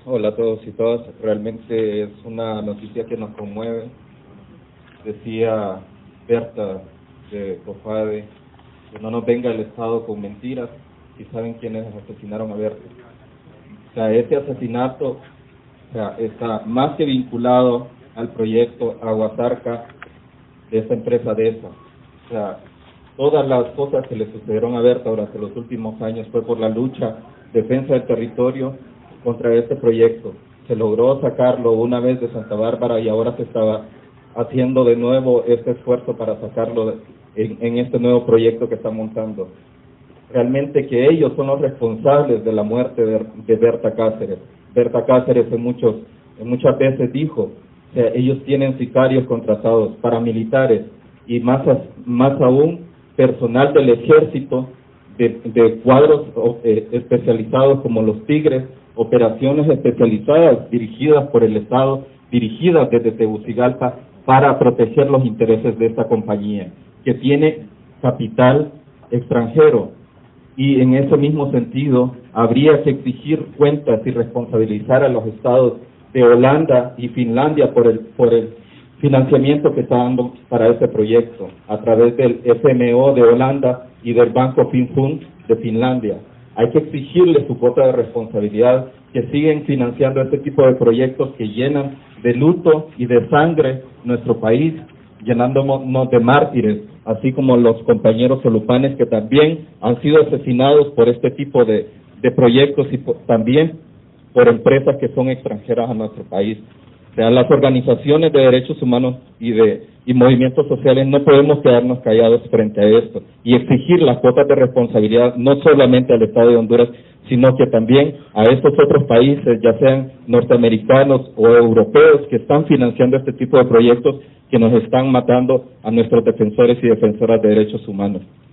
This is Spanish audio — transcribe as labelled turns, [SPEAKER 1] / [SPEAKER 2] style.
[SPEAKER 1] Hola a todos y todas. Realmente es una noticia que nos conmueve. Decía Berta de COFADE que no nos venga el Estado con mentiras y saben quiénes asesinaron a Berta. O sea, ese asesinato está más que vinculado al proyecto Aguasarca de esta empresa DESA. O sea, todas las cosas que le sucedieron a Berta durante los últimos años fue por la lucha, defensa del territorio contra este proyecto. Se logró sacarlo una vez de Santa Bárbara y ahora se estaba haciendo de nuevo este esfuerzo para sacarlo en este nuevo proyecto que está montando. Realmente que ellos son los responsables de la muerte de Berta Cáceres. Berta Cáceres muchas veces dijo, o sea, ellos tienen sicarios contratados, paramilitares y más aún personal del ejército de cuadros especializados como los Tigres, operaciones especializadas dirigidas por el Estado, dirigidas desde Tegucigalpa para proteger los intereses de esta compañía, que tiene capital extranjero. Y en ese mismo sentido, habría que exigir cuentas y responsabilizar a los estados de Holanda y Finlandia por el financiamiento que está dando para este proyecto, a través del FMO de Holanda y del Banco Finfund de Finlandia. Hay que exigirle su cuota de responsabilidad, que siguen financiando este tipo de proyectos que llenan de luto y de sangre nuestro país, llenándonos de mártires, así como los compañeros solupanes que también han sido asesinados por este tipo de proyectos y también por empresas que son extranjeras a nuestro país. O sea, las organizaciones de derechos humanos y movimientos sociales no podemos quedarnos callados frente a esto y exigir las cuotas de responsabilidad no solamente al Estado de Honduras, sino que también a estos otros países, ya sean norteamericanos o europeos, que están financiando este tipo de proyectos que nos están matando a nuestros defensores y defensoras de derechos humanos.